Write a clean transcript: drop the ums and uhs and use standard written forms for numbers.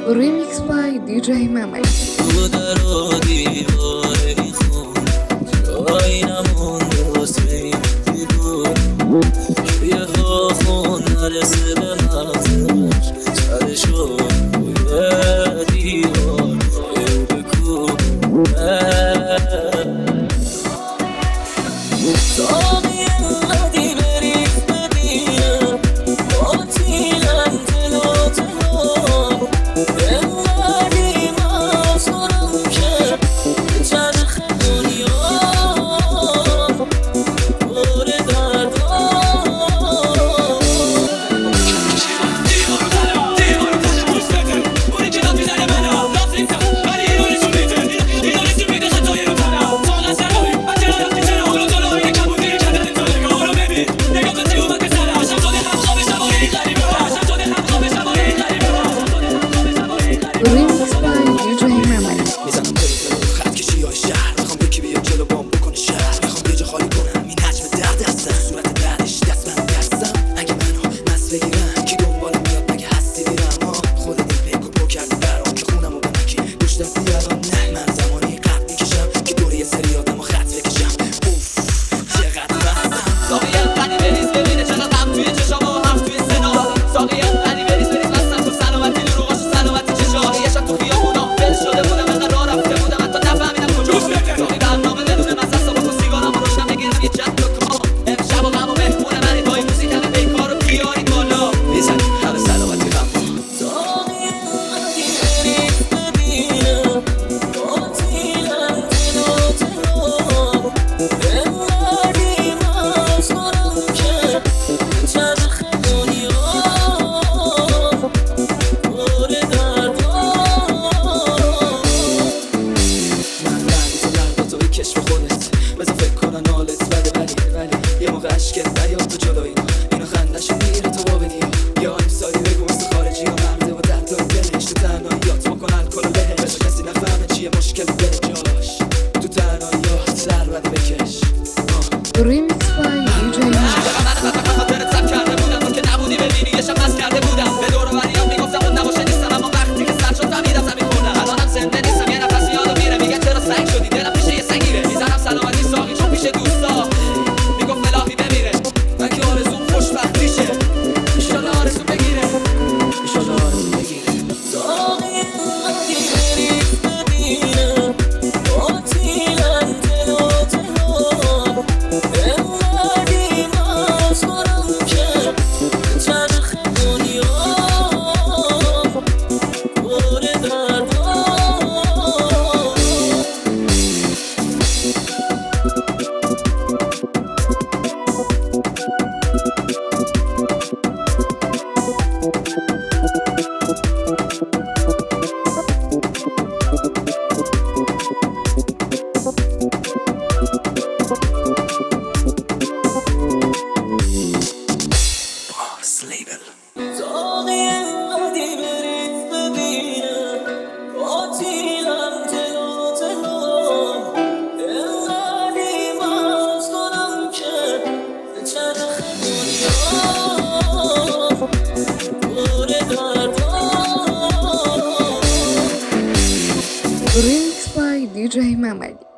Remix by DJ Mehmet. تو در و دیواری خون جایی نمونده واسه این دیوار یه ها خون نرسه به مغزش سرشو روی دیوار بکوبه ساقی انقدی بریز ببینم باطیلم تلا تلا انقدی مازارم که چرخ دنیا پر دردا Remix by DJ Mehmet. میزنم دل خط کشی های شهر میخوام یکی بیاد جلو بام بکنه شهر میخوام یه جا خالی کنم این حجم درد هستم صورت بعدش دست من دستم اگه منو مست بگیرم کی دنبالم میاد مگه هستی میرم خودت این پیکو پو کردی برام که خونمو به مکی دوش دستی الان نه من زمانی قد میکشم که دوری سری آدمو خط بکشم اوف چقدر بستم ساقی انقدی بریز ببینه چقدر غم توی چشام و حرف توی سنا ساقی انقدی بریز بستم تو سلامتی دروغاش و سلامتی چشام یه شب تو خیابونا بل شده بودم انقدر راه رفته بودم حتی نفهمیدم کجا ساقی برنامه بدون مصصا با تو سیگارم روشن بگیرم یه جد و کما امشب و غم و مهمون منی با این موزیک همه پیکار رو بیاری بالا میزنی همه سلامتی غم ساقی انقدی بریز ببینم باطیلم تلا تلا انقدی مازارم که چرخ دنیا پر دردا من رنگ تو لرد تو بکش به خودت بذار فکر کنن حالت بده ولی یه موقع عشقت نیاد تو جلو اینو خندش میره تو با بدیم یا امسالی بگو مثل خارجی ها مرده و دردای دلش تو تنهاییات بکن الکل و بهش بذار کسی نفهمه چیه مشکل دل جاش تو تنهاییات سر بده بکش Remix by DJ Mehmet. من خاطرت سب کرده بودم تو که نبودی ببینی یه شب مست کرده بودم به دور و بریام میگفتم اون نباشه نیستم اما وقتی که سر شد فهمیدم زمین خوردم الانم زنده نیستم یه نفس یادم میره میگه چرا سنگ شدی دلم پیش یه سنگیره میزنم سلامتی ساقی چون پیش دوستا میگفت الهی بمیره من که آرزوم خوشبختیشه ایشالا آرزو بگیره ایشالا آرزو بگیره ساقی انقدی بریز ببینم باطیلم تلا تلا انقدی مازارم که چرخ دنیا پر دردا بارس لیبل ساقی انقدی بریز ببینم باطیلم تلا تلا انقدی ماز کنم که چرخ دنیا پر دردا Remix by DJ Mehmet.